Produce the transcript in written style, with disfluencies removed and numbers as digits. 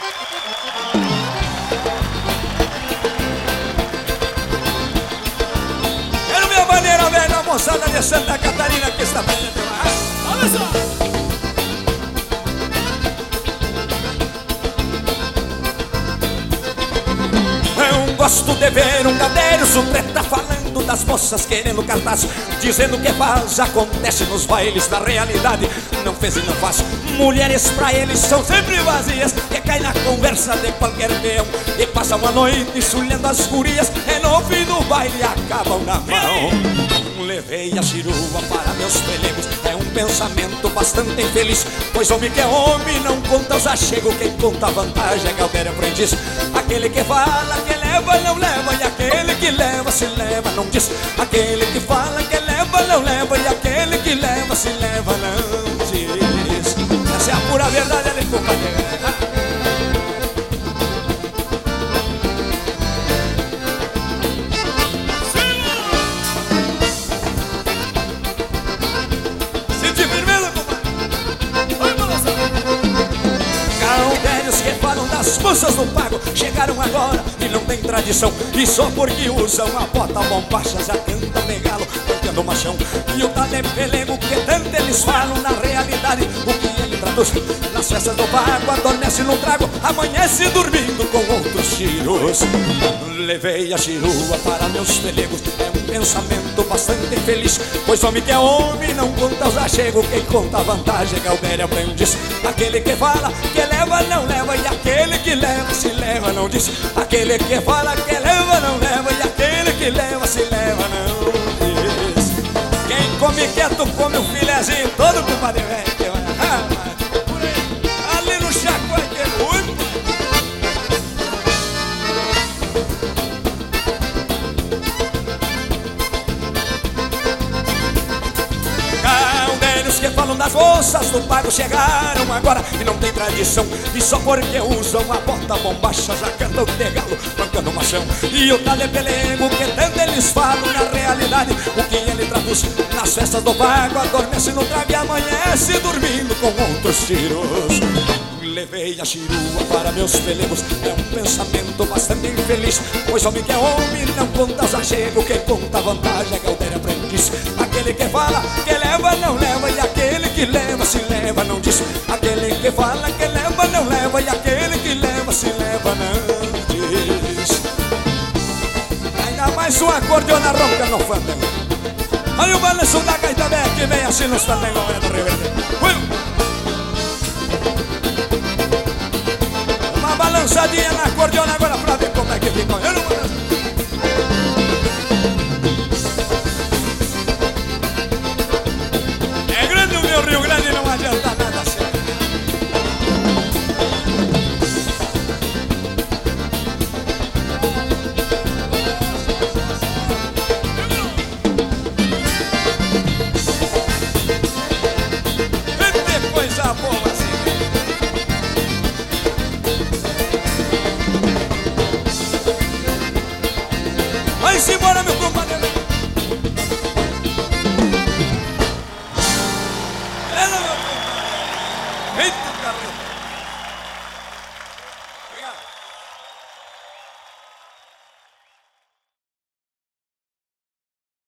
Quero minha bandeira velha, moçada de Santa Catarina que está bem. Olha só. Gosto de ver um gadeiro surpreta falando das moças querendo cartaz, dizendo que faz, acontece nos bailes da realidade. Não fez e não faz. Mulheres pra eles são sempre vazias, que cai na conversa de qualquer peão e passam a noite sulhando as gurias, e no fim do baile acabam na mão. Levei a chirua para meus pelegos, é um pensamento bastante infeliz, pois homem que é homem não conta os achegos, quem conta a vantagem é Galdério Aprendiz. Aquele que fala que leva não leva, e aquele que leva se leva não diz. Aquele que fala que leva não leva, e aquele que leva se leva não diz. Essa é a pura verdade, ali, companheiro. As moças do pago chegaram agora e não tem tradição, e só porque usam a bota bombacha já canta megalo, tocando machão. E o talepelego que tanto eles falam, na realidade o que ele traduz, nas festas do pago adormece no trago, amanhece dormindo com outros tiros. Levei a chirua para meus pelegos, é um pensamento bastante infeliz, pois homem que é homem não conta os achegos, quem conta a vantagem é Galdério Aprendiz. Aquele que fala que leva não leva, e aquele que leva se leva não diz. Aquele que fala que leva não leva, e aquele que leva se leva não diz. Quem come quieto come o filezinho todo, compadre velho. Ali no chaco vai ter muito. Caldeiros que falam das moças do pago chegaram agora e não tem tradição, e só porque usam a bota bombacha já cantam de galo, bancando machão. E o talepelego que tanto eles falam, na realidade o que ele traduz, nas festas do pago adormece no trago e amanhece dormindo com outros tiros. Levei a chirua para meus pelegos, é um pensamento bastante infeliz, pois homem que é homem não conta os achegos, quem conta a vantagem é Galdério Aprendiz. Aquele que fala que leva não leva, e aquele que leva se leva não diz. Aquele que fala que leva não leva, e aquele que leva se leva não diz. Ainda mais uma acordeona ronca no fandango. Olha o balanço da gaita velha que vem assim nos fandangos do Rio Verde.